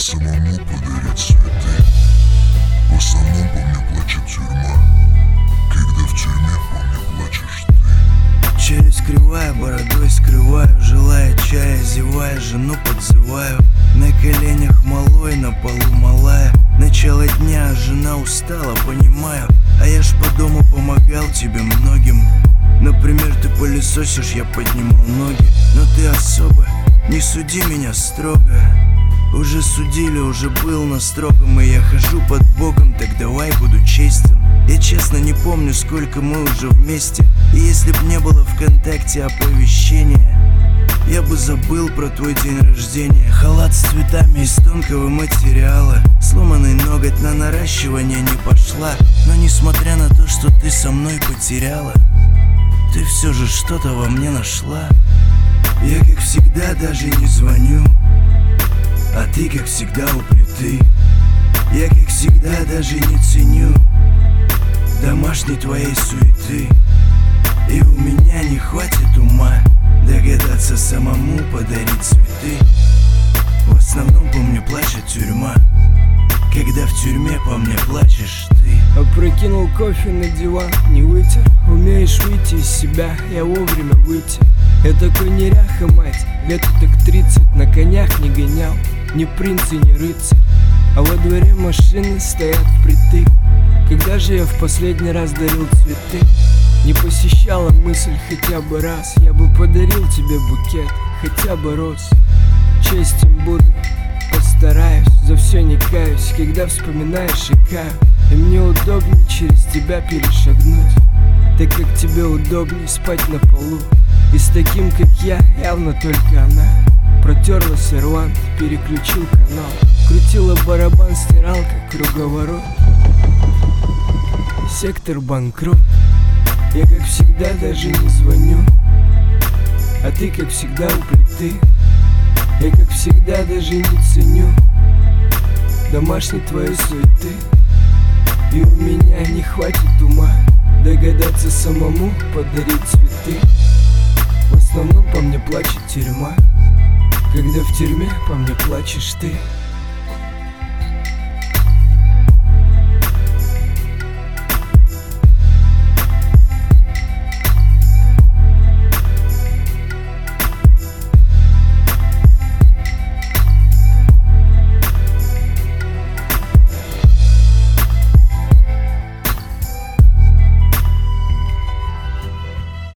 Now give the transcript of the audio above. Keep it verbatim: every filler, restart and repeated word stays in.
самому подарить цветы. В основном по мне плачет тюрьма, когда в тюрьме по мне плачешь ты. Челюсть кривая, бородой скрываю, желая чая, зевая, жену подзываю. На коленях малой, на полу малая. Начало дня, жена устала, понимаю. А я ж по дому помогал тебе многим. Например, ты пылесосишь, я поднимал ноги. Но ты особо не суди меня строго. Уже судили, уже был на строгом, и я хожу под боком, так давай буду честен. Я честно не помню, сколько мы уже вместе. И если б не было ВКонтакте оповещения, я бы забыл про твой день рождения. Халат с цветами из тонкого материала, сломанный ноготь на наращивание не пошла. Но несмотря на то, что ты со мной потеряла, ты все же что-то во мне нашла. Я как всегда даже не звоню, а ты как всегда у плиты. Я как всегда даже не ценю домашней твоей суеты. И у меня не хватит ума догадаться самому подарить цветы. В основном по мне плачет тюрьма, когда в тюрьме по мне плачешь ты. Опрокинул кофе на диван, не вытер. Умеешь выйти из себя, я вовремя выйти. Я такой неряха, мать, лет так тридцать. На конях не гонял, ни принц и ни рыцарь. А во дворе машины стоят впритык. Когда же я в последний раз дарил цветы? Не посещала мысль хотя бы раз. Я бы подарил тебе букет, хотя бы роз. Честен буду, постараюсь, за все не каюсь. Когда вспоминаешь и каю, и мне удобнее через тебя перешагнуть, так как тебе удобнее спать на полу. И с таким, как я, явно только она. Протерла сервант, переключил канал, крутила барабан, стиралка, круговорот. Сектор банкрот. Я как всегда даже не звоню, а ты как всегда у плиты. Я как всегда даже не ценю домашней твоей суеты. И у меня не хватит ума догадаться самому подарить цветы. В основном по мне плачет тюрьма, когда в тюрьме по мне плачешь ты.